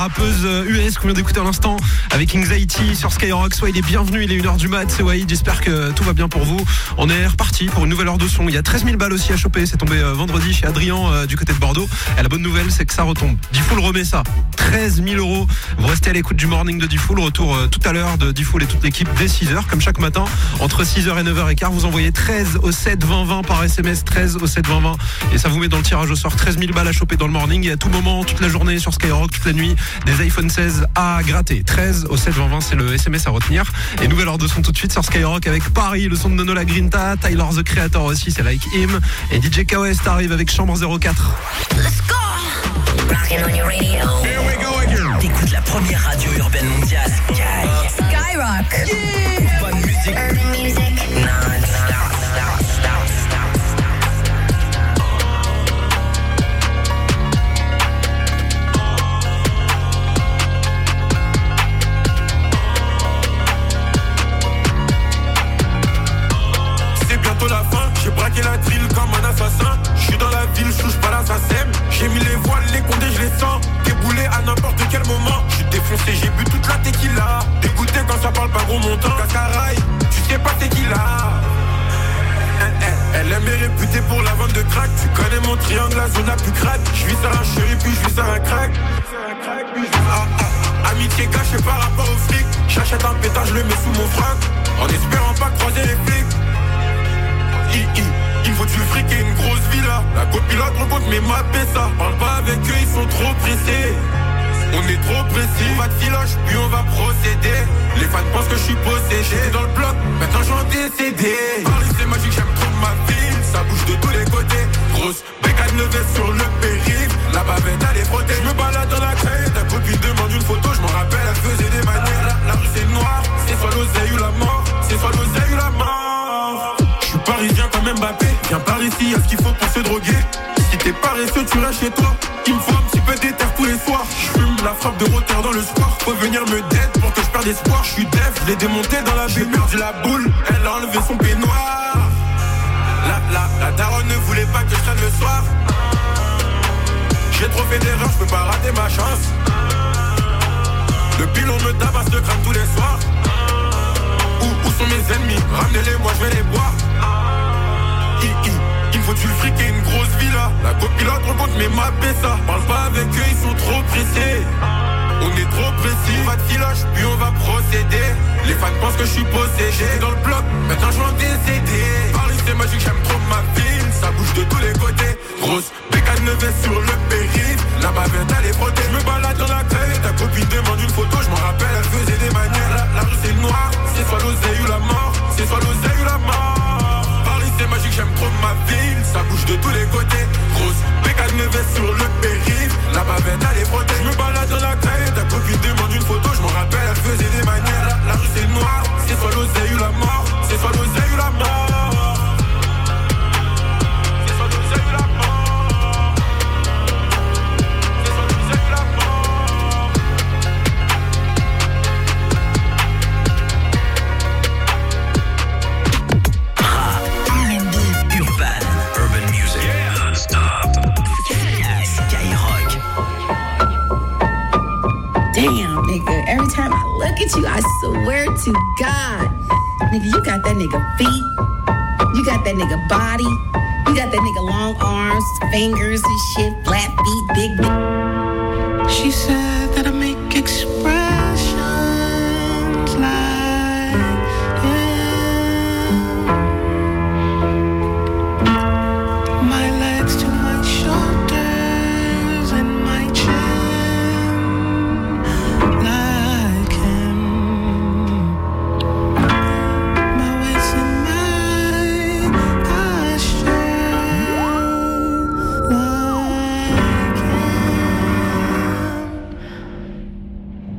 rappeuse US qu'on vient d'écouter à l'instant avec Anxiety sur Skyrock. Soit il est bienvenu, il est 1h du mat, c'est Wahid, j'espère que tout va bien pour vous. On est reparti pour une nouvelle heure de son. Il y a 13 000 balles aussi à choper, c'est tombé vendredi chez Adrien du côté de Bordeaux. Et la bonne nouvelle, c'est que ça retombe. Diffoul remet ça, 13 000 €. Vous restez à l'écoute du morning de Diffoul, retour tout à l'heure de Diffoul et toute l'équipe dès 6h, comme chaque matin, entre 6h et 9h15. Vous envoyez 13 au 7 20 20 par SMS, 13 au 7 20 20, et ça vous met dans le tirage au sort. 13 000 balles à choper dans le morning, et à tout moment, toute la journée sur Skyrock, toute la nuit, des iPhone 16 à gratter. 13 au 7 20 20, c'est le SMS à retenir. Et nouvelle heure de son tout de suite sur Skyrock avec Paris, le son de Nono La Grinta, Tyler the Creator aussi, c'est Like Him, et DJ KOS arrive avec Chambre 04. Let's go! Rockin' on your radio. Here we go again. T'écoutes la première radio urbaine mondiale. Skyrock. Yeah. Bonne musique. Urban music. Non-stop. La fin, j'ai braqué la drill comme un assassin. J'suis dans la ville, j'touche pas l'assassin. J'ai mis les voiles, les condés, je les sens. Déboulé à n'importe quel moment. J'suis défoncé, j'ai bu toute la tequila. Dégoûté quand ça parle pas gros montant. Cascaraï, tu sais pas c'est qui là. Elle aime est réputée pour la vente de crack. Tu connais mon triangle, la zone la plus crade. J'vis sur un chéri, puis j'vis sur un crack. Amitié cachée par rapport au flic. J'achète un pétard, je le mets sous mon frac. En espérant pas croiser les flics. Il faut du fric et une grosse villa. La copilote rencontre mes mappés ça. Parle pas avec eux, ils sont trop pressés. On est trop précis. On va de filoche, puis on va procéder. Les fans pensent que je suis possédé. J'étais dans le bloc, maintenant j'en décédé. Paris c'est magique, j'aime trop ma ville. Ça bouge de tous les côtés. Grosse bécane levée sur le périph'. La bavette elle est frottée. Je me balade dans la craie. Ta copine demande une photo, je m'en rappelle, elle faisait des manières. La rue c'est noir, c'est soit l'oseille ou la mort. C'est soit l'oseille ou la mort. Parisien comme Mbappé, viens par ici, y'a ce qu'il faut pour se droguer. Si t'es paresseux, tu restes chez toi. Il me faut un petit peu d'éther tous les soirs. J'fume la frappe de roteur dans le square. Faut venir me dead pour que je perde espoir. J'suis def, je l'ai démonté dans la baie. J'ai perdu la boule, elle a enlevé son peignoir. La daronne ne voulait pas que je traîne le soir. J'ai trop fait d'erreurs, j'peux pas rater ma chance. Le pilon me tabasse le crâne tous les soirs. Où sont mes ennemis? Ramenez-les, moi je vais les boire. Il me faut du fric et une grosse villa. La copilote rencontre mes mappés ça. Parle pas avec eux, ils sont trop pressés. On est trop précis. On va de filoche, puis on va procéder. Les fans pensent que je suis possédé. J'étais dans le bloc, maintenant je vais en décéder. Paris c'est magique, j'aime trop ma ville. Ça bouge de tous les côtés. Grosse bécane levée sur le périph'. La bavette elle est frottée. Je me balade dans la craie. Ta copine demande une photo, je m'en rappelle, elle faisait des manières. La rue c'est noir, c'est soit l'oseille ou la mort. C'est soit l'oseille ou la mort. Paris c'est magique, j'aime trop ma ville. Ça bouge de tous les côtés. Grosse bécane levée sur le périph'. La bavette elle est frottée. Je me balade dans la craie. Ta copine demande une photo, je m'en rappelle, elle faisait des manières. La rue c'est noir, c'est soit l'oseille ou la mort. C'est soit l'oseille ou la mort. C'est soit l'oseille ou la mort. C'est soit l'oseille ou la mort. R&B, urban music. Yeah, stop. Skyrock. Damn, nigga, every time I look at you, I swear to God, nigga, you got that nigga feet, you got that nigga body, you got that nigga long arms, fingers and shit, flat feet, big dick. She said that I make expressions like, my legs to my shoulders and my chin like him. My waist and my posture like him.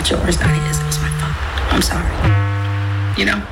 not yours, not his. It was my fault. I'm sorry. You know?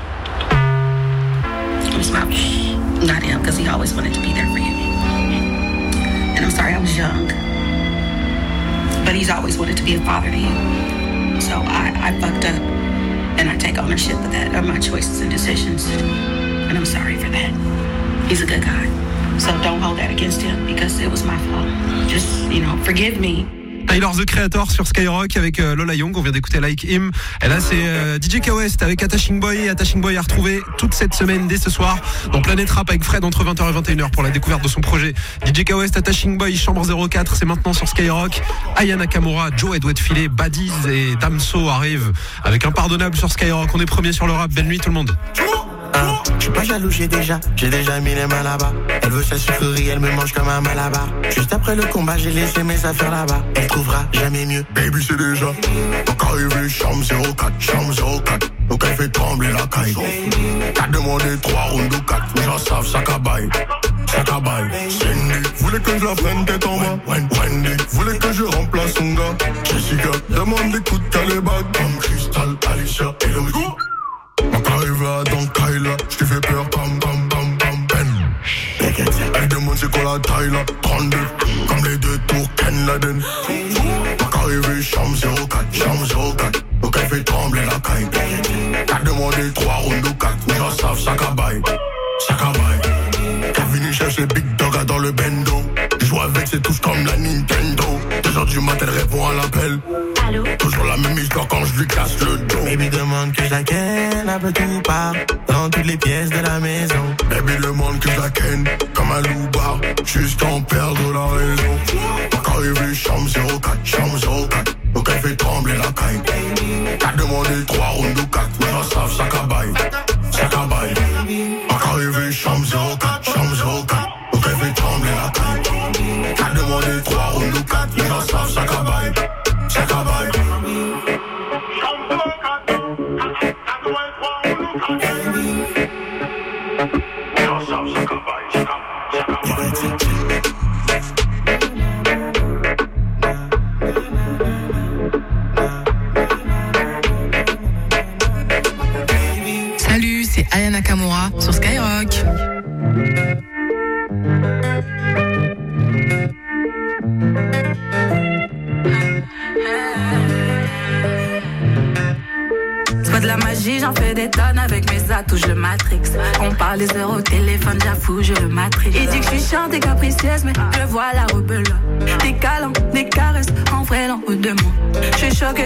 It was my fault, not him, because he always wanted to be there for you. And I'm sorry I was young. But he's always wanted to be a father to you. So I fucked up. And I take ownership of that, of my choices and decisions. And I'm sorry for that. He's a good guy. So don't hold that against him because it was my fault. Just, forgive me. Tyler, The Creator sur Skyrock avec Lola Young. On vient d'écouter Like Him. Et là, c'est DJ K-West avec Attaching Boy. Attaching Boy à retrouver toute cette semaine dès ce soir dans Planète Rap avec Fred entre 20h et 21h pour la découverte de son projet. DJ K-West, Attaching Boy, Chambre 04. C'est maintenant sur Skyrock. Aya Nakamura, Joe Edouard Filet, Baddies et Damso arrivent avec Impardonnable sur Skyrock. On est premier sur le rap. Belle nuit tout le monde. Je suis pas jaloux, j'ai déjà mis les mains là-bas. Elle veut sa sucrerie, elle me mange comme un malabar. Juste après le combat, j'ai laissé mes affaires là-bas. Elle trouvera jamais mieux. Baby, c'est déjà donc arrivé, chambre 04. Donc elle fait trembler la caille. T'as demandé 3 rounds ou 4. Les gens savent, ça cabaye. Cindy voulait que je la prenne tête en bas. Wendy voulait que je remplace son gars. Jessica demande des coups de calébas. Comme Crystal, Alicia et Laurie. Quand t'arrives à Don Kyla, j't'ai fait peur, bam, Ben. Elle demande c'est quoi la taille là, 32, comme les 2 tours Ken Laden. Quand t'arrives chambre 04, donc elle fait trembler la caille. T'as demandé 3 rounds ou 4, les gens savent, ça cabaye. T'as venu chercher Big Dog dans le bendo. Joue avec ses touches comme la Nintendo. 2h du matin, elle répond à l'appel. Allô? Toujours la même histoire quand je lui casse le dos. Baby demande que je la ken, un peu tout part dans toutes les pièces de la maison. Baby demande que je la ken, comme un loupard, juste en perdre la raison. Quand arrivé chambre 04, donc elle fait trembler la caille. T'as demandé 3 rounds ou 4, les gens savent, ça cabaye. Quand arrivé chambre 04, donc elle fait trembler la caille. T'as demandé 3 rounds ou 4, les gens savent, ça cabaye. Salut, c'est Aya Nakamura sur Skyrock. De la magie, j'en fais des tonnes avec mes atouts, je le matrix. On parle des heures au téléphone, j'avoue, je le matrix. Il dit que je suis chiante et capricieuse, mais je vois la rebelle. Des câlins, des caresses, en vrai, l'en haut de moi. Je suis choquée,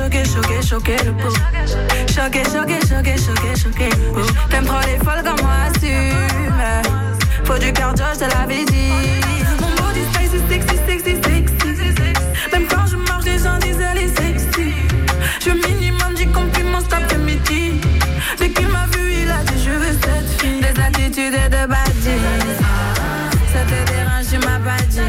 le pauvre. Choquée, le pauvre. T'aimes trop les folles comme moi, assume. Faut du cardio, je te l'avais dit. Mon body sexy. Même quand je marche, les gens disent elle est sexy. Je minimum 10 compliments cet après-midi. Dès qu'il m'a vu, il a dit je veux cette fille. Des attitudes et de baddies. Ça te dérange, tu m'as pas dit.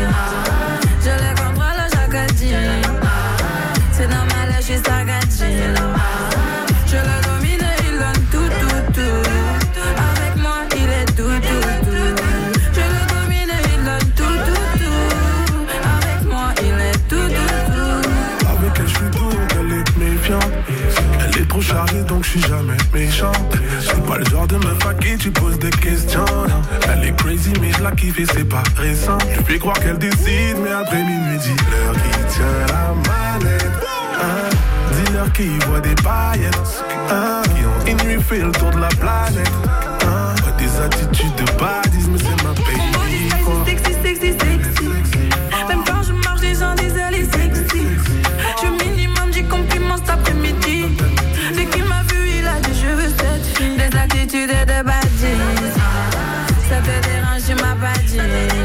Je les contrôle chaque dit. C'est normal, je suis sagadji. Je le domine et il donne tout. Avec moi, il est tout. Je le domine et il donne tout. Avec moi, il est tout. Avec elle, je suis doux, elle est méfiante. Elle est trop chargée, donc je suis jamais méchante. C'est pas le genre de meuf à qui tu poses des questions. Elle est crazy, mais je la kiffe et c'est pas récent. Je fais croire qu'elle décide, mais après minuit, dis-leur qui tient la manette. Dis-leur qui voit des paillettes. Qui ont une nuit fait le tour de la planète. Pas des attitudes de baddies, mais c'est ma baby. Sexy. Même quand je marche, les gens disent elle est sexy. Je minimum 10 compliments cet après-midi. Dès qu'il m'a vu, il a dit je veux cette fille. Des attitudes et de baddies. Ça te dérange, tu m'as pas dit.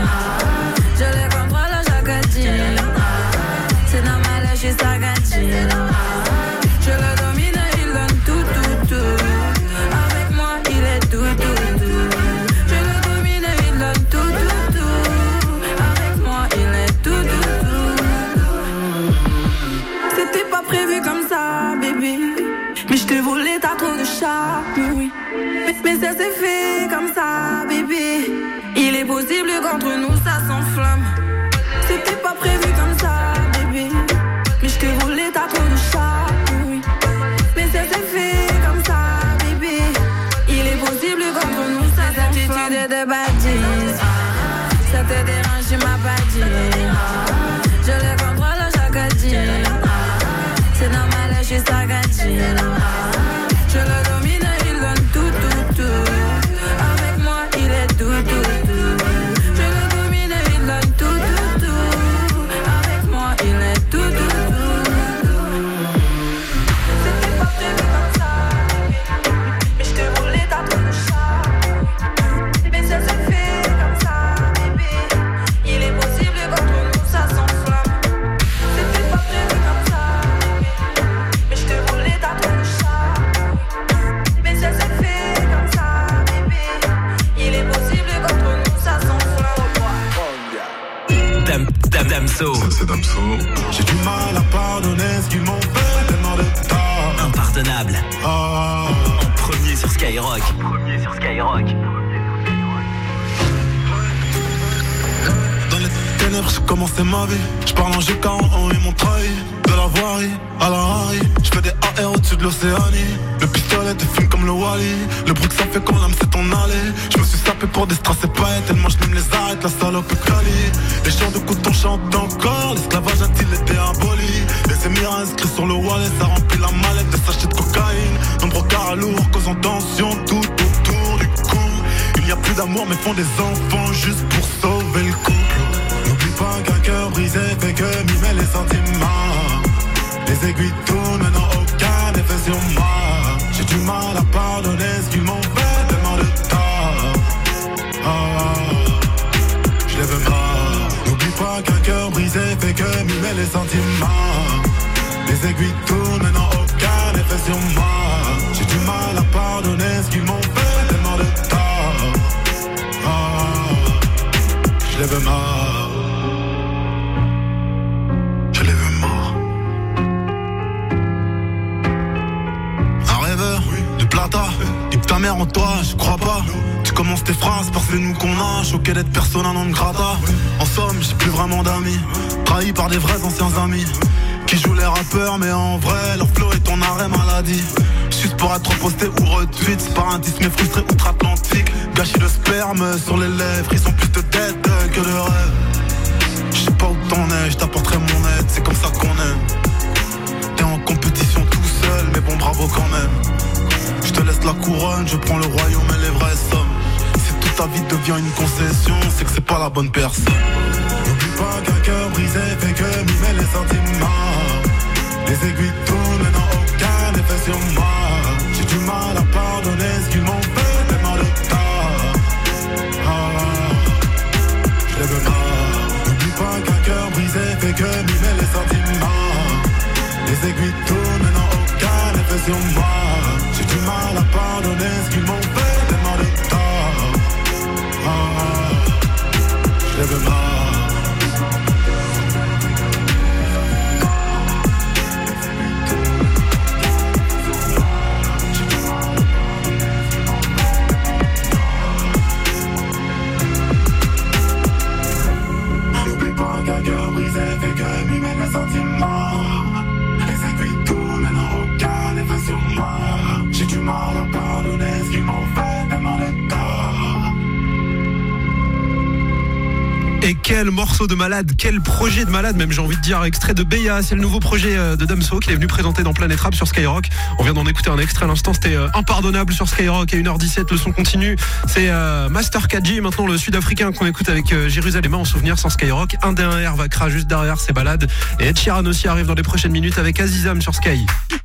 Je les contrôle chaque dit. C'est normal, je suis sagadji. Je le domine, il donne tout. Avec moi, il est tout. Je le domine, il donne tout. Avec moi, il est tout. C'était pas prévu comme ça, bébé. Mais je te voulais, t'as trop de charme, oui. Mais ça s'est fait comme ça, bébé. Il est possible qu'entre nous ça s'enflamme. C'était pas prévu comme ça, bébé. Mais je te voulais, t'as trop de charme. Damso. C'est Damso. J'ai du mal à pardonner ce qu'ils m'ont fait, tellement de tort. Impardonnable. En premier sur Skyrock. Dans les ténèbres, j'ai commencé ma vie. Je parle en G40, ils m'ont trahi. De la voirie à la Harry. Je fais des AR au-dessus de l'Océanie. Le pistolet te fume comme le Wally. Le bruit que ça fait quand l'âme c'est ton allée. Je me suis sapé pour des strass et paillettes. Tellement je n'aime les arrêtes, la salope est quali. Les chants de coton chantent encore. L'esclavage a-t-il été aboli? Les émirs inscrits sur le wallet. Ça remplit la mallette des sachets de cocaïne. Nombreux carats lourds causant tension tout autour du cou. Il n'y a plus d'amour mais font des enfants juste pour sauver le couple. N'oublie pas qu'un cœur brisé fait que mimer les sentiments. Les aiguilles tournent, mais n'ont aucun effet sur moi. J'ai du mal à pardonner ce qu'ils m'ont fait, tellement de tort. Je les veux mort. N'oublie pas qu'un cœur brisé fait que mimer les sentiments. Les aiguilles tournent, mais n'ont aucun effet sur moi. J'ai du mal à pardonner ce qu'ils m'ont fait, tellement de tort. Je les veux mort. Nique ta mère en toi, je crois pas. Tu commences tes phrases parce que nous qu'on a choqué d'être persona non grata. En somme, j'ai plus vraiment d'amis. Trahi par des vrais anciens amis qui jouent les rappeurs mais en vrai leur flow est ton arrêt maladie. Juste pour être posté ou retweet. C'est par un disque mais frustré outre-Atlantique. Gâchis de sperme sur les lèvres. Ils ont plus de tête que de rêve. Je sais pas où t'en es, je t'apporterai mon aide. C'est comme ça qu'on aime. T'es en compétition tout seul mais bon bravo quand même. Je te laisse la couronne, je prends le royaume et les vraies sommes. Si toute ta vie devient une concession, c'est que c'est pas la bonne personne. N'oublie pas qu'un cœur brisé fait que mimer les sentiments. Les aiguilles tournent mais n'ont aucun effet sur moi. J'ai du mal à pardonner ce qu'ils m'ont fait, tellement de tort. Je les veux mort. N'oublie pas qu'un cœur brisé fait que mimer les sentiments. Les aiguilles tournent mais n'ont aucun effet sur moi. J'ai du mal à pardonner ce qu'ils m'ont fait, tellement de tort. Je les veux mort. N'oublie pas qu'un cœur brisé fait que mimer les sentiments. Les aiguilles tournent mais n'ont aucun effet sur moi. J'ai du mal à pardonner ce qu'ils m'ont fait, tellement de tort. Et quel morceau de malade, quel projet de malade, même j'ai envie de dire, extrait de Beya, c'est le nouveau projet de Damso qui est venu présenter dans Planète Rap sur Skyrock. On vient d'en écouter un extrait à l'instant, c'était impardonnable sur Skyrock. À 1h17, le son continue. C'est Master KG, maintenant le sud-africain qu'on écoute avec Jérusalem en souvenir sans Skyrock. Un D1R va cracher juste derrière, c'est balade. Et Ed Sheeran aussi arrive dans les prochaines minutes avec Azizam sur Sky.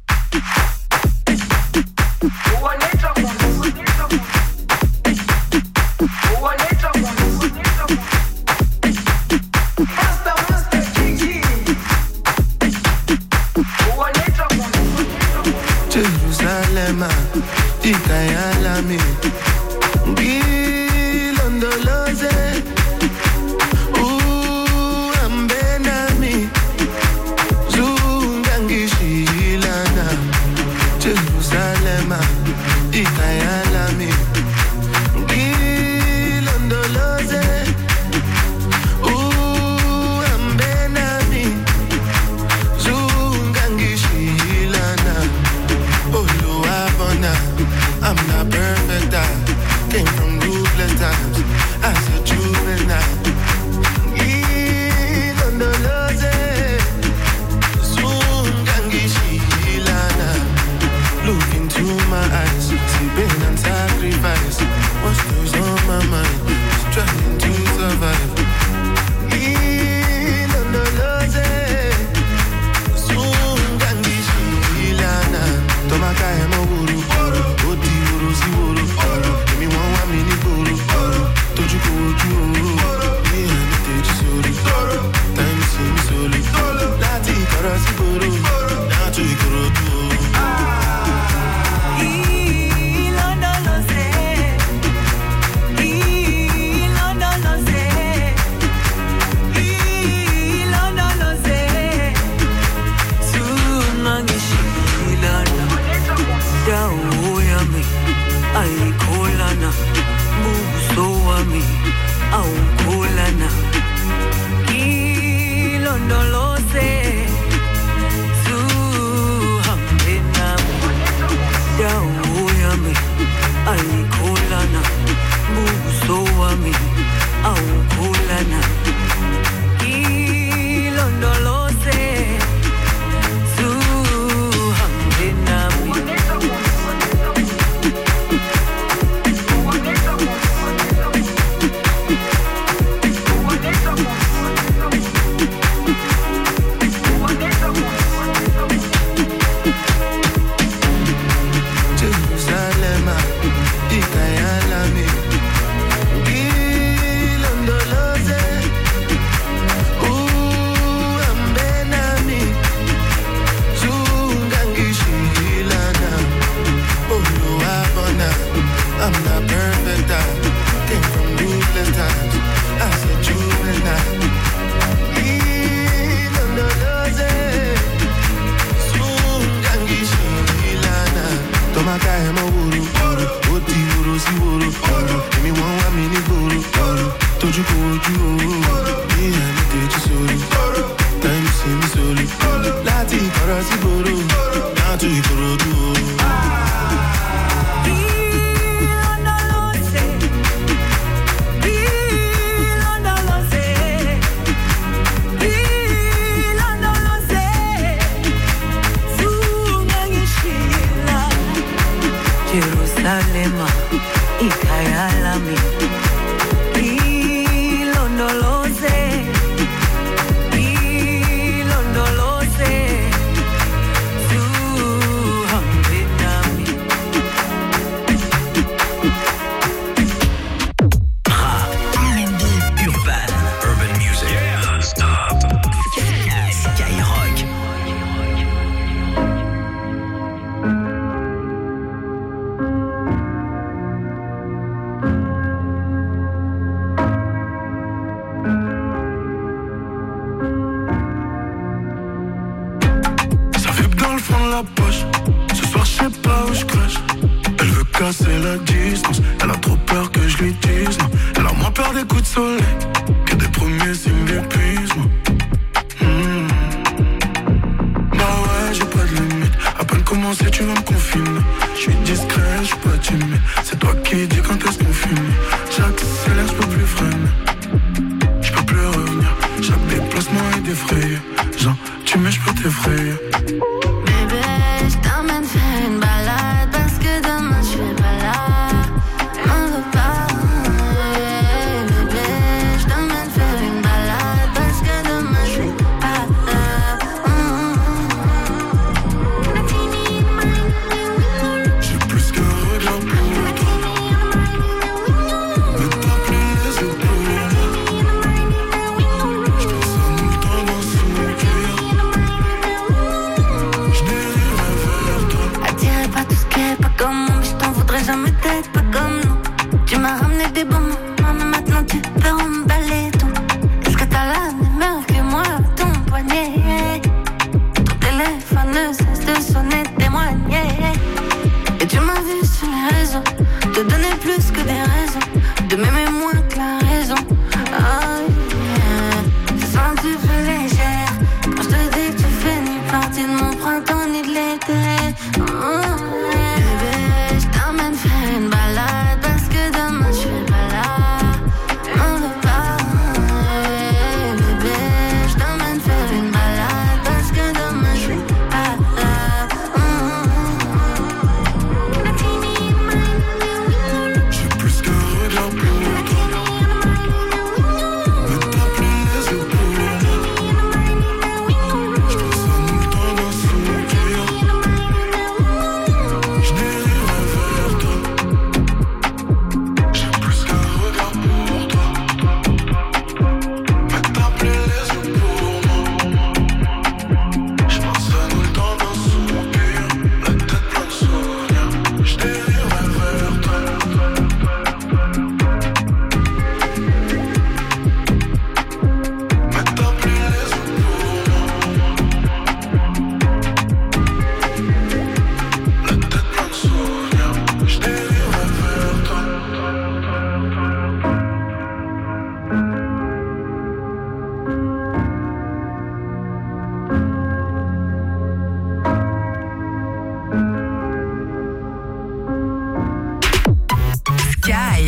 Jerusalem, Ikayalami, Gilondoloze, Ambenami, Zungangishilana. Jerusalem, Ikayalami, Gilondoloze, Ambenami, Zungangishilana. I'm not perfect, solo. Time see me solo. Lati karasi bolo. Natu ikorodu. Jerusalema, ikhaya lami. Ilondoloze, ilondoloze, zuhambe nami. R&B, urban music. Yeah, stop. Skyrock. Casser la distance, elle a trop peur que je lui dise non. Elle a moins peur des coups de soleil que des premiers signes d'épuisement. Bah ouais, j'ai pas de limite. À peine commencé, tu vas me confiner. Je suis discret, je suis pas timide. C'est toi qui dis quand est-ce qu'on finit. J'accélère, je peux plus freiner. Je peux plus revenir. Chaque déplacement est défrayé. Genre, tu mets, je peux t'effrayer. Bébé, je t'emmène faire une balade parce que demain je serai pas là. M'en veux pas. Bébé, je t'emmène faire une balade parce que demain je serai pas là. J'ai plus qu'un regard pour toi. Mais t'as plus les épaules. Je passe un temps dans son cœur. Je dérive vers toi. Attiré par tout ce qui est pas comme moi, mais je t'en voudrais jamais d'être pas comme nous. Tu m'as ramené des bons moments, mais maintenant tu peux emballer tout. Est-ce que t'as la même heure que moi, ton poignet? Ton téléphone ne cesse de sonner, témoigner. Et tu m'as vu sur les réseaux, te donner plus que des raisons, de m'aimer moins que la raison. Oh yeah, je sens que tu fais légère quand je te dis que tu fais ni partie de mon printemps ni de l'été. Oh yeah. Bébé, je t'emmène faire une balade parce que demain je serai pas là. M'en veux pas. Bébé, je t'emmène faire une balade parce que demain je serai pas là. J'ai plus qu'un regard pour toi. Mais t'as plus les épaules. Je passe un temps dans son cœur. Je dérive vers toi. J'ai plus qu'un regard pour toi. Mais t'as plus les épaules. Je passe un temps dans son cœur. La tête pleine de souvenirs. Je dérive vers toi. Mais t'as plus les épaules. La tête pleine de souvenirs. Je dérive vers toi. Sky.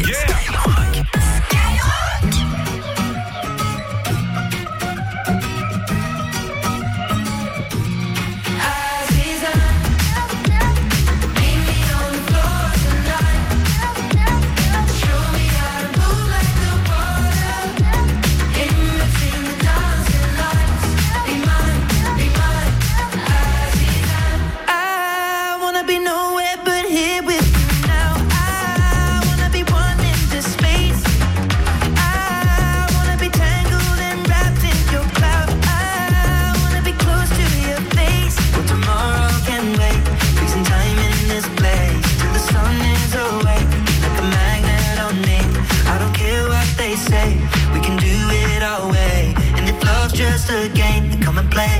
I wanna be nowhere but here with you now. I wanna be one in the space. I wanna be tangled and wrapped in your cloud. I wanna be close to your face. Well, tomorrow can wait. Freezing time in this place till the sun is away. Like a magnet on me. I don't care what they say. We can do it our way. And if love's just a game, then come and play.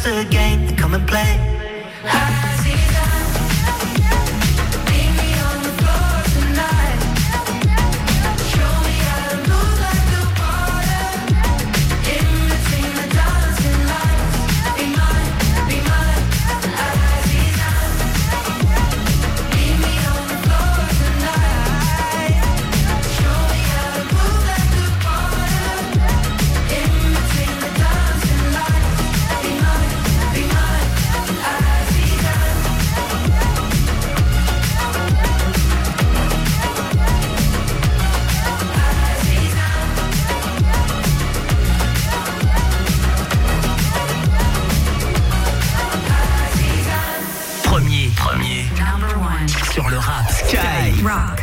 just a game, then come and play. Sur le rap Skyrock.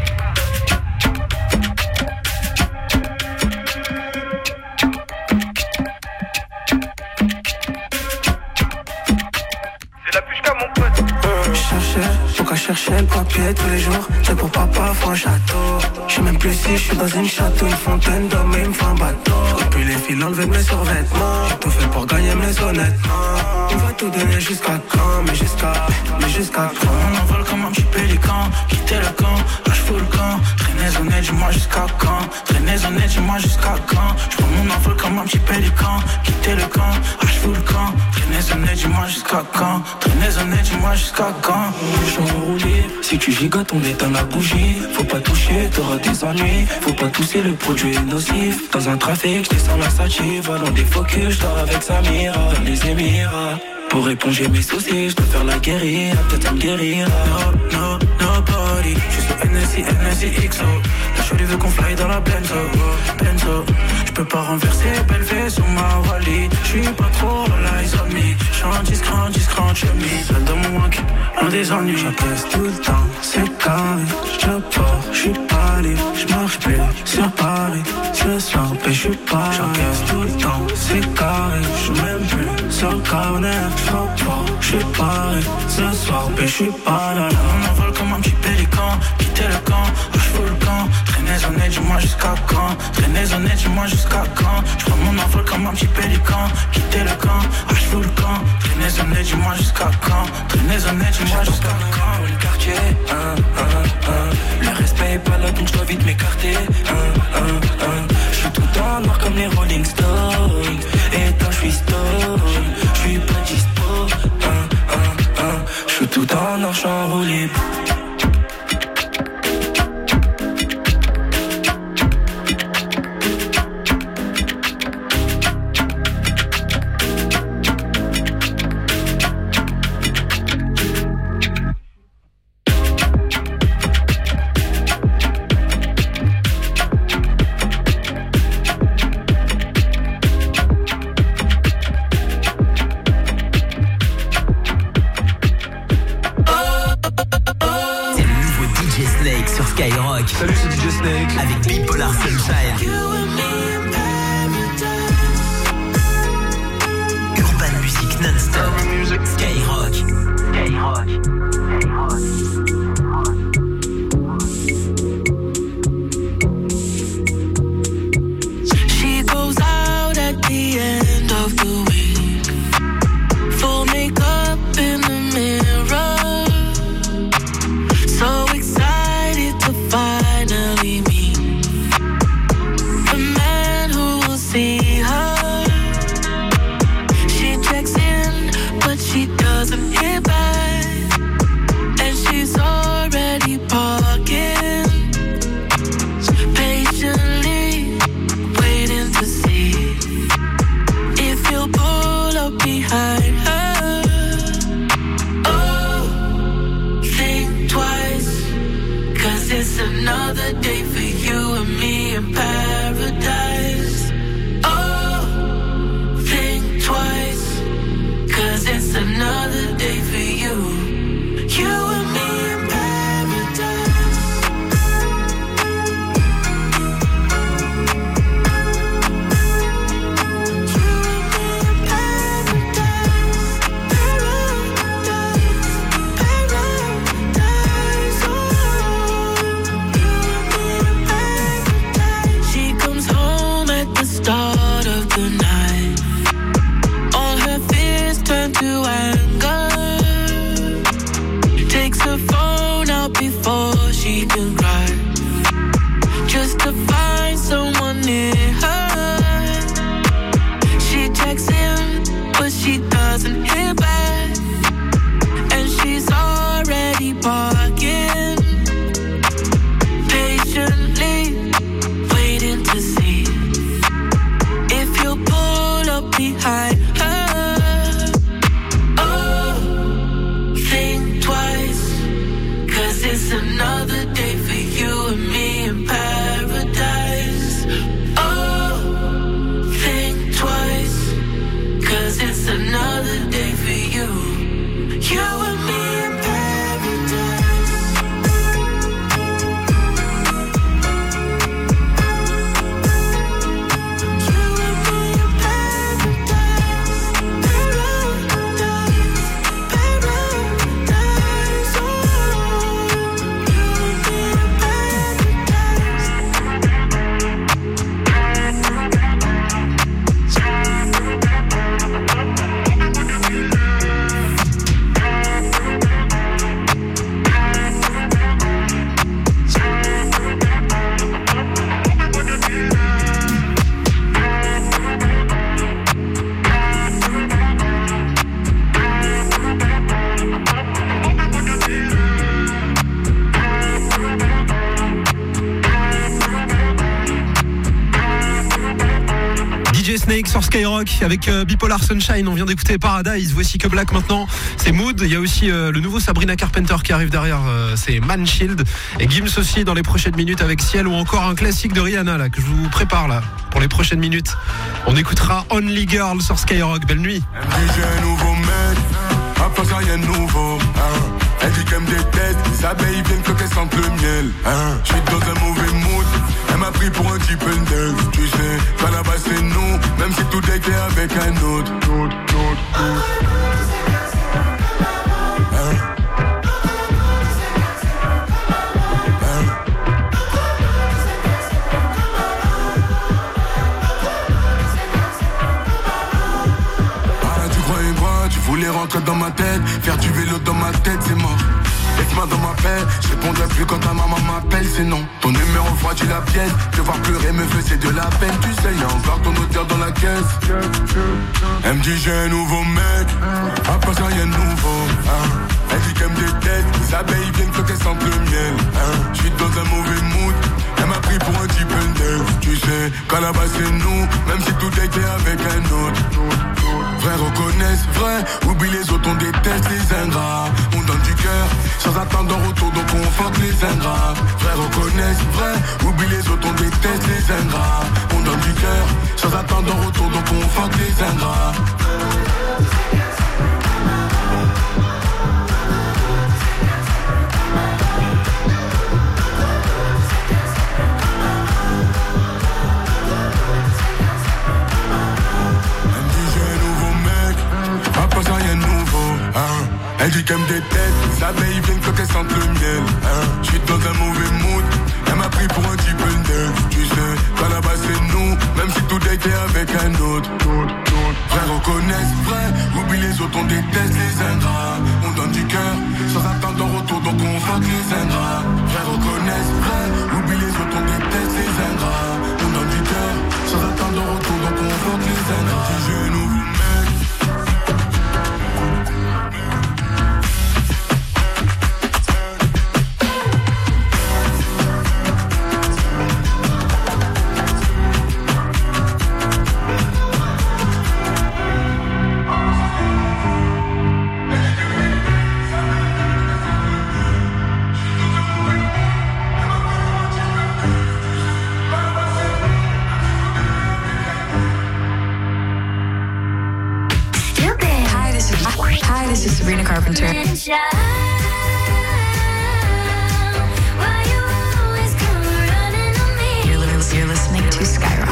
Chercher le papier tous les jours, c'est pour papa, faut un château. J'sais même plus si j'suis dans une château, une fontaine d'hommes et il me faut un bateau. Depuis les fils enlever mes survêtements, j'ai tout fait pour gagner mais honnêtement. On va tout donner jusqu'à quand, mais jusqu'à quand. On envole comme un petit pélican, quitter le camp, lâche fous le camp. Traînez honnête, dis-moi jusqu'à quand. Traînez honnête, dis-moi jusqu'à quand. J'prends mon envol comme un petit pélican, quitter le camp, lâche fous le camp. Traînez honnête, dis-moi jusqu'à quand. Traînez honnête, dis-moi jusqu'à quand. Si tu gigotes, on éteint la bougie. Faut pas toucher, t'auras des ennuis. Faut pas tousser, le produit est nocif. Dans un trafic, j'descends la sative. Allons des focus, j'dors avec Samira. Dans les Émirats, pour éponger mes soucis, j'dois faire la guérilla. Peut-être me guérir. No, nobody. J'suis sur NSI, XO. La jolie veut qu'on fly dans la Benzo. J'peux pas renverser, belle V sur ma Wally. J'suis pas trop eyes on me. J'crante, chemise. Seul dans mon wank, un des ennuis. J'encaisse tout le temps, c'est carré. J'apporte, j'suis pas libre. J'marche plus sur Paris. Ce soir, j'suis pas. J'encaisse tout le temps, c'est carré. J'suis même plus sur le corner. J'rapporte, j'suis pareil. Ce soir, j'suis pas là. On envole comme un petit pélican, quitter le camp, lâche fous le camp. Traînez honnête, dis-moi jusqu'à quand. Traînez honnête, dis-moi jusqu'à quand. J'prends mon envol comme un petit pélican, quitter le camp, lâche fous le camp. Traînez honnête, dis-moi jusqu'à quand. Traînez honnête, dis-moi jusqu'à quand. Le quartier, le respect est pas là donc j'dois vite m'écarter. J'suis tout en noir comme les Rolling Stones. Et quand j'suis stone, j'suis pas dispo. J'suis tout en noir, j'en roue libre. Salut, c'est DJ Snake avec Bipolar Sunshine. Urban Music non-stop. Skyrock. She goes out at the end of the week. Full makeup in the mirror. So excited to finally meet the man who will see her. She checks in, but she doesn't. Skyrock avec Bipolar Sunshine. On vient d'écouter Paradise. Voici que Black maintenant. C'est Mood. Il y a aussi le nouveau Sabrina Carpenter qui arrive derrière. C'est Man Shield. Et Gims aussi dans les prochaines minutes avec Ciel, ou encore un classique de Rihanna là que je vous prépare là pour les prochaines minutes. On écoutera Only Girl sur Skyrock. Belle nuit. J'ai un nouveau mec, à pas ça rien de nouveau. Elle dit qu'elle me déteste, les abeilles viennent quand elles sentent le miel. Je suis dans un mauvais mood, elle m'a pris pour un type neuf. Tu sais, quand là-bas c'est nous, même si tout est clair avec un autre. Voulais rentrer dans ma tête, faire du vélo dans ma tête, c'est mort. Laisse-moi dans ma paix, je répondrai plus quand ta maman m'appelle, c'est non. Ton numéro froidit la pièce, te voir pleurer me faisait de la peine. Tu sais, y'a encore ton odeur dans la caisse. Elle me dit j'ai un nouveau mec, à pas ça rien de nouveau. Elle dit qu'elle me déteste, les abeilles viennent quand elles sentent le miel. Je suis dans un mauvais mood, elle m'a pris pour un type neuf. Tu sais, quand là-bas c'est nous, même si tout est clair avec un autre. Vrai reconnaissent, vrai, oublie les autres, on déteste les ingrats. On donne du cœur, sans attendre en retour, donc on fuck les ingrats. Vrai reconnaissent, vrai, oublie les autres, on déteste les ingrats. On donne du cœur, sans attendre en retour, donc on fuck les ingrats. Elle dit qu'elle me déteste, les abeilles viennent quand elles sentent le miel. Je suis dans un mauvais mood, elle m'a pris pour un type neuf. Tu sais, quand là-bas c'est nous, même si tout est clair avec un autre. Vrai reconnaissent, vrai, oublie les autres, on déteste les ingrats. On donne du cœur, sans attendre en retour, donc on fuck les ingrats. Vrai reconnaissent, vrai, oublie les autres, on déteste les ingrats. On donne du cœur, sans attendre en retour, donc on fuck les ingrats. J'ai un nouveau mec. This is Sabrina Carpenter. You're listening to Skyrock.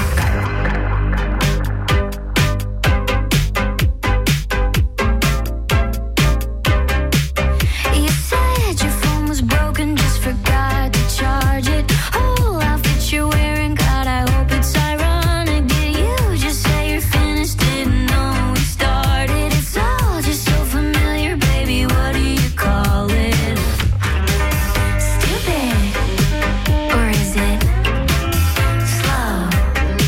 Stupid, or is it slow?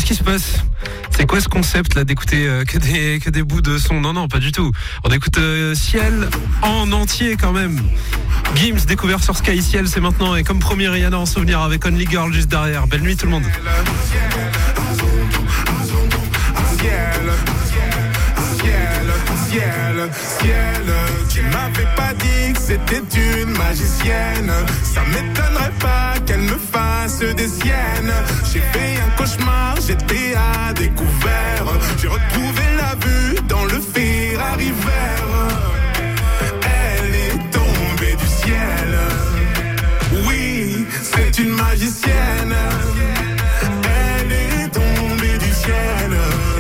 Qu'est-ce qui se passe? C'est quoi ce concept là d'écouter que des bouts de son? Non, pas du tout. On écoute Ciel en entier quand même. Gims découvert sur Sky. Ciel, c'est maintenant. Et comme premier, Rihanna en souvenir avec Only Girl juste derrière. Belle nuit tout le monde. Ciel, tu m'avais pas dit que c'était une magicienne. Ça m'étonnerait pas qu'elle me fasse des siennes. J'ai fait un cauchemar, j'étais à découvert. J'ai retrouvé la vue dans le Ferrari vert. Elle est tombée du ciel. Oui, c'est une magicienne. Elle est tombée du ciel.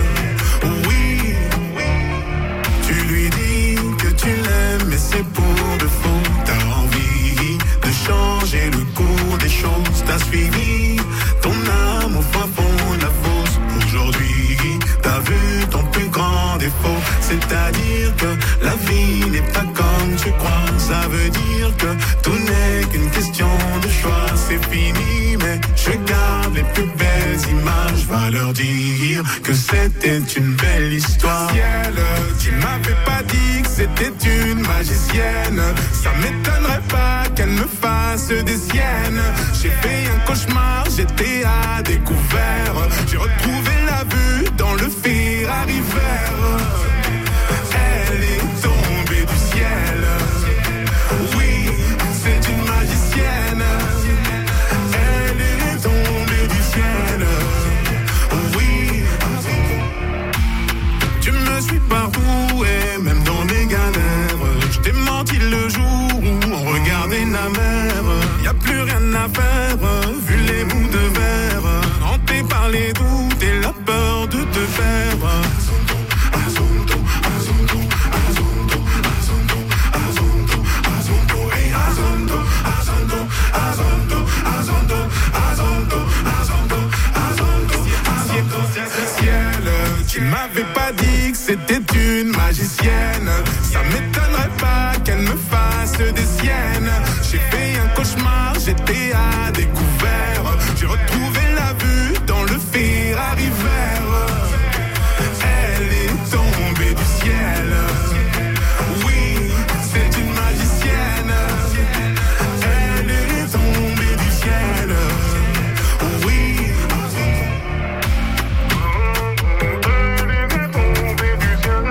Tu l'aimes mais c'est pour de faux. T'as envie de changer le cours des choses. T'as suivi ton âme au fin fond de la fosse. Aujourd'hui t'as vu ton plus grand défaut. C'est-à-dire que la vie n'est pas comme tu crois. Ça veut dire que tout n'est qu'une question de choix. C'est fini mais je garde les plus belles images. Va leur dire que c'était une belle histoire. Ciel, tu m'avais pas dit que c'était une magicienne. Ça m'étonnerait pas qu'elle me fasse des siennes. J'ai fait un cauchemar, j'étais à découvert. J'ai retrouvé la vue dans le Ferrari vert. Elle est tombée du ciel. Oui, c'est une magicienne. Elle est tombée du ciel. Oui, tu me suis partout et même dans les galères. Je t'ai menti le jour où on regardait la mer. Y'a plus rien à faire, vu les bouts de verre. Hanté par les doutes et la peur de te perdre. Ciel, tu m'avais pas dit que c'était une magicienne. Ça m'étonnerait pas qu'elle me fasse des siennes. J'ai fait un cauchemar, j'étais à découvert. J'ai retrouvé la vue dans le Ferrari vert. Elle est tombée du ciel. Oui, c'est une magicienne. Elle est tombée du ciel. Oui.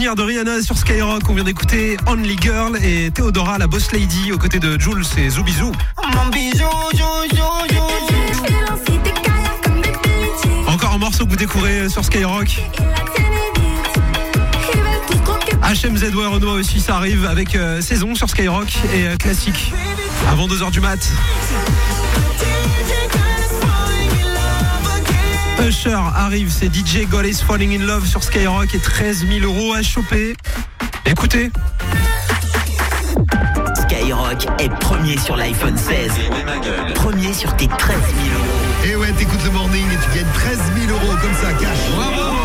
Souvenir de Rihanna sur Skyrock. On vient d'écouter Only Girl et Théodora, la boss lady, aux côtés de Jules et Zoubizou. Mon bijou, Encore un morceau que vous découvrez sur Skyrock. HMZ Renoir aussi, ça arrive avec Saison sur Skyrock et classique avant 2h du mat. Usher arrive, c'est DJ God is Falling in Love sur Skyrock et 13 000 € à choper. Écoutez. Skyrock est premier sur l'iPhone 16. Premier sur tes 13 000 €. Et ouais, t'écoutes le morning et tu gagnes 13 000 € comme ça, cash. Bravo.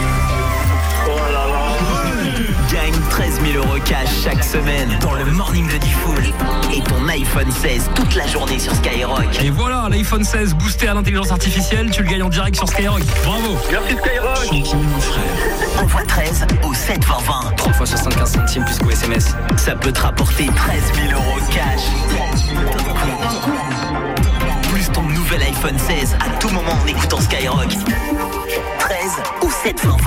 Gagne 13 000 € cash chaque semaine dans le morning de Diffoul et ton iPhone 16 toute la journée sur Skyrock. Et voilà, l'iPhone 16 boosté à l'intelligence artificielle, tu le gagnes en direct sur Skyrock. Bravo. Merci Skyrock. Gentil mon frère. Envoie 13 au 7 20 20. 3 fois 75 centimes plus qu'au SMS. Ça peut te rapporter 13 000 € cash. Plus ton nouvel iPhone 16 à tout moment en écoutant Skyrock. 13 au 7 20 20.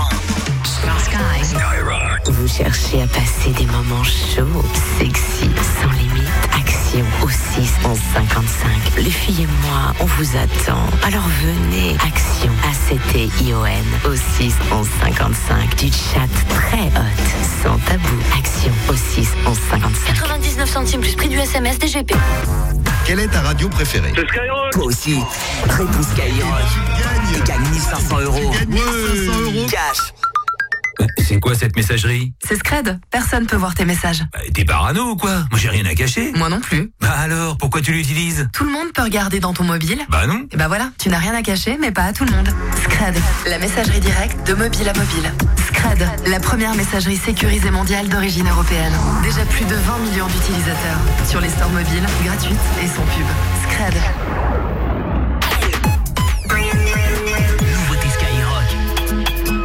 Vous cherchez à passer des moments chauds, sexy, sans limite, action au 6 11 55. Les filles et moi, on vous attend. Alors venez, action ACTION au 6 11 55. Du chat très hot, sans tabou, action au 6 11 55. 99 centimes plus prix du SMS DGP. Quelle est ta radio préférée? C'est Skyrock. Toi aussi, réponds Skyrock. Tu gagnes 1500 €. Tu gagnes 1500 € Cash. C'est quoi cette messagerie? C'est Scred, personne peut voir tes messages. T'es parano ou quoi? Moi j'ai rien à cacher. Moi non plus. Bah alors, pourquoi tu l'utilises? Tout le monde peut regarder dans ton mobile. Bah non. Et bah voilà, tu n'as rien à cacher, mais pas à tout le monde. Scred, la messagerie directe de mobile à mobile. Scred, la première messagerie sécurisée mondiale d'origine européenne. Déjà plus de 20 millions d'utilisateurs. Sur les stores mobiles, gratuites et sans pub. Scred. Nouveauté Skyrock.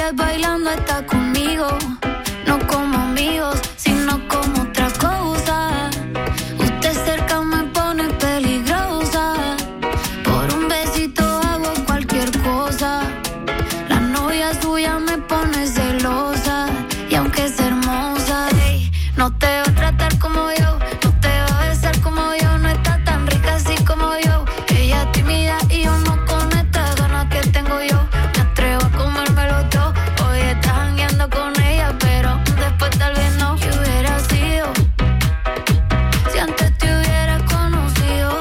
estarás bailando está conmigo, no como amigos, sino como otra cosa. Usted cerca me pone peligrosa, por un besito hago cualquier cosa. La novia suya me pone celosa, y aunque es hermosa, hey, no te va a tratar como yo, no te va a besar como yo, no está tan rica así como yo. Ella es tímida y yo no con estas ganas que tengo yo. Me atrevo a comérmelo todo, hoy estás jangueando con ella, pero después tal vez no. ¿Qué hubiera sido si antes te hubiera conocido?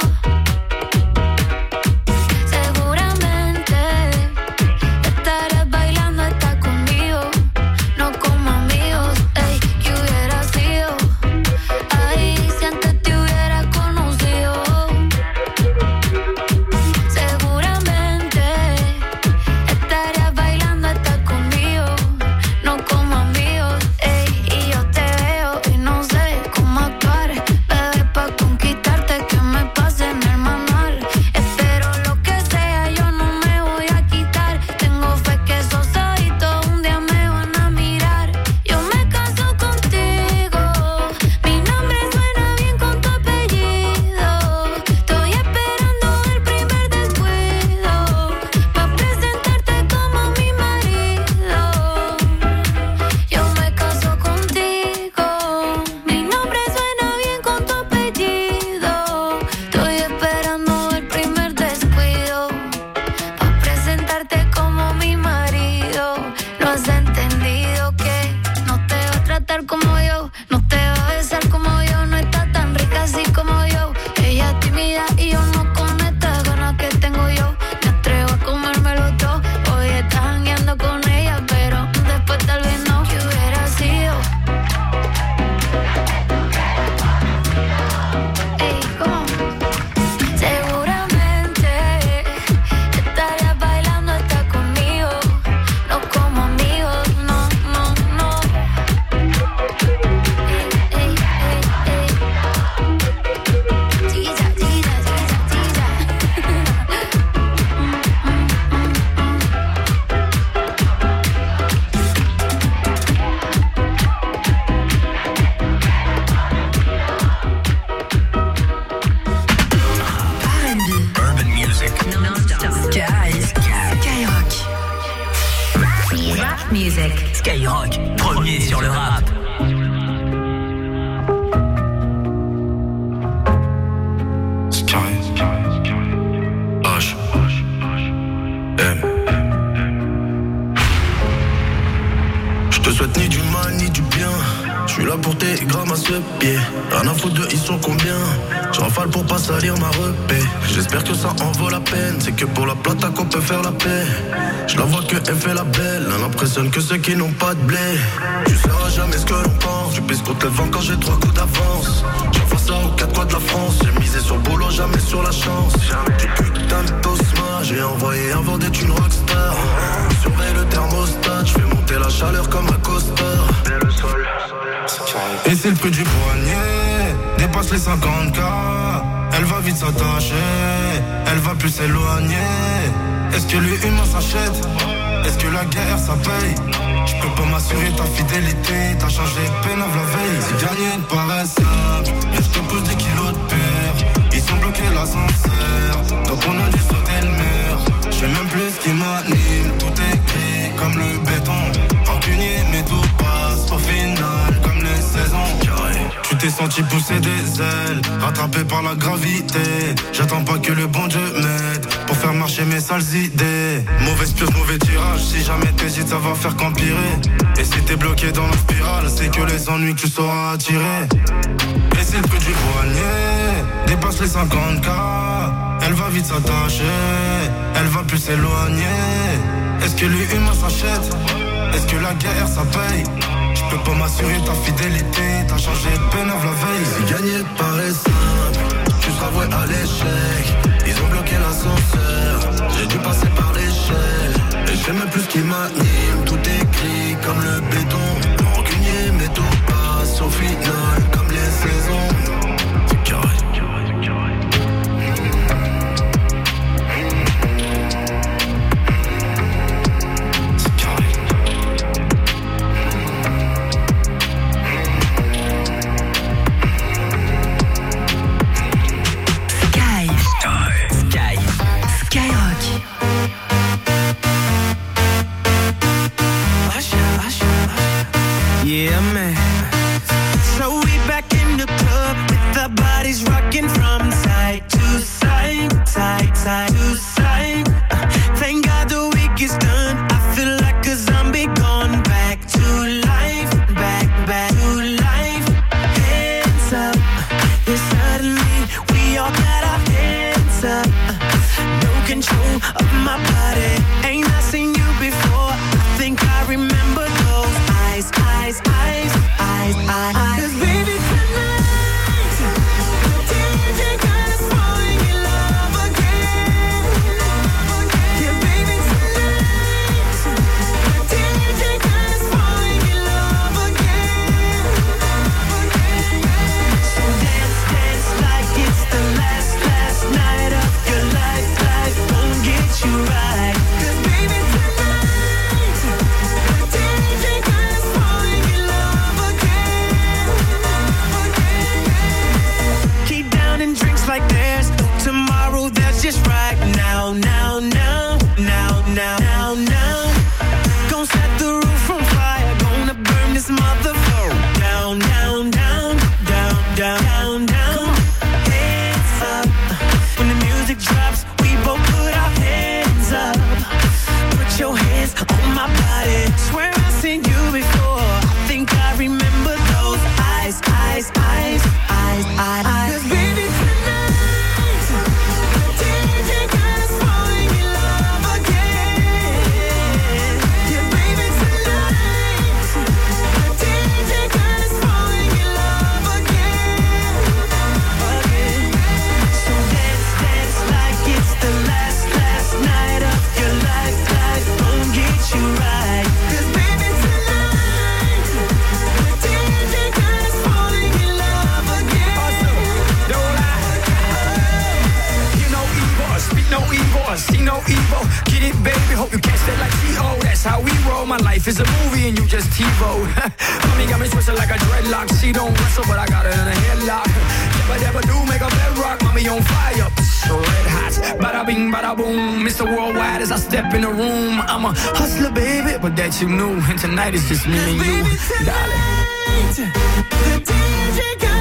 Seguramente estarías bailando hasta conmigo, no como amigos, ey. ¿Qué hubiera sido? Ay, si antes te hubiera conocido. Seguramente estarías bailando hasta conmigo, no como amigos, ey. Y yo te veo y no sé cómo actuar, bebé, pa' conquistarte que me pase en el manual. Espero lo que sea, yo no me voy a quitar. Tengo fe que esos ojitos un día me van a mirar. Yo me caso contigo, mi nombre suena bien con tu apellido. Estoy esperando el primer descuido pa' presentarte como mi marido. Yo me caso contigo, mi nombre suena bien con tu apellido. Estoy esperando el primer descuido pa' presentarte como mi marido. ¿No has entendido que no te va a tratar como yo, no te va a besar como yo, no está tan rica así como yo? Ella es tímida y yo no con estas ganas que tengo yo. Me atrevo a comérmelo todo, hoy estás jangueando con ella, pero después tal vez no. ¿Qué hubiera sido? Ey, ¿cómo? Seguramente estarías bailando hasta conmigo, no como amigos, no, no, no. Ey, ey, ey, ey. Chiquilla, chiquilla, chiquilla, R&B, urban music, non-stop, jazz, Skyrock. Rap music. Skyrock, premier sur le rap. Je te souhaite ni du mal ni du bien. Je suis là pour tes grammes à ce pied. Rien à foutre de ils sont combien. Je rafale pour pas salir ma repée. J'espère que ça en vaut la peine. C'est que pour la plata qu'on peut faire la paix. Je la vois que elle fait la belle. Elle impressionne que ceux qui n'ont pas de blé. Tu sauras jamais ce que l'on pense. Je pèse contre le vent quand j'ai 3 coups d'avance. J'envoie ça aux 4 coins de la France. J'ai misé sur le boulot, jamais sur la chance. Du putain de tosma. J'ai envoyé un vent d'être une rockstar. Surveille le thermostat. Je fais monter la chaleur comme un costard. Et c'est le prix du poignet. Dépasse les 50K. Elle va vite s'attacher. Elle va plus s'éloigner. Est-ce que l'humain s'achète? Est-ce que la guerre ça paye? Je peux pas m'assurer ta fidélité. T'as changé de peine la veille. Si gagner te paraît simple, mais je te pousse des kilos de peur. Ils sont bloqués l'ascenseur, donc on a dû sauter le mur. Je sais même plus ce qui m'anime. Tout est gris comme le béton. Rancunier mais tout passe au final comme les saisons. Tu t'es senti pousser des ailes, rattrapé par la gravité. J'attends pas que le bon Dieu m'aide pour faire marcher mes sales idées. Mauvaise pioche, mauvais tirage. Si jamais t'hésites, ça va faire qu'empirer. Et si t'es bloqué dans la spirale, c'est que les ennuis que tu sauras attirer. Et c'est le prix du poignet. Dépasse les 50K. Elle va vite s'attacher. Elle va plus s'éloigner. Est-ce que l'humain s'achète? Est-ce que la guerre ça paye? Je peux pas m'assurer ta fidélité. T'as changé de peine la veille. Si gagner te paraît simple, tu seras voué à l'échec. Ils ont bloqué l'ascenseur. J'ai dû passer par l'échelle. Et je sais même plus ce qui m'anime. Tout est gris comme le béton. Rancunier mais tout passe au final comme les saisons. C'est carré. C'est carré. Yeah, man. So we back in the club with our bodies rocking from side to side, side, side to side. Thank God the week is done. I feel like a zombie gone back to life, back to life. Hands up, yeah, suddenly we all got our hands up. No control of my body. Ain't I seen you before? I think I remember those eyes, eyes, eyes, eyes, eyes. 'Cause baby tonight, the DJ got us falling in love again. Yeah, baby tonight, the DJ got us falling in love again. So dance, dance like it's the last night of your life. Life won't get you right. 'Cause baby tonight, the DJ got us falling in love again. Keep down and drinks like there's no tomorrow. That's just right now, now, now, now, now, now, now. Gonna set the roof on fire. Gonna burn this motherfucker down, down, down, down, down, down, down. Hands up. When the music drops, we both put our hands up. Put your hands on my body. Swear I've seen you before. I think I remember those eyes, eyes, eyes, eyes, eyes. 'Cause baby tonight, the DJ got us falling in love again. Yeah, baby tonight, the DJ got us falling in love again. So dance, dance like it's the last night of your life. Life won't get you right. 'Cause baby tonight, the DJ got us falling in love again. Don't lie. You know evil, speak no evil, see no evil. Get it, baby, hope you catch that like T.O. That's how we roll. My life is a movie and you just TiVo. Mommy got me twisted like a dreadlock. She don't wrestle, but I got her in a headlock. Never do make a bedrock. Mommy on fire, red hot. Bada bing, bada boom. Mr. Worldwide as I step in the room. I'm a hustler, baby, but that you knew. And tonight is just me and you, darling. The DJ got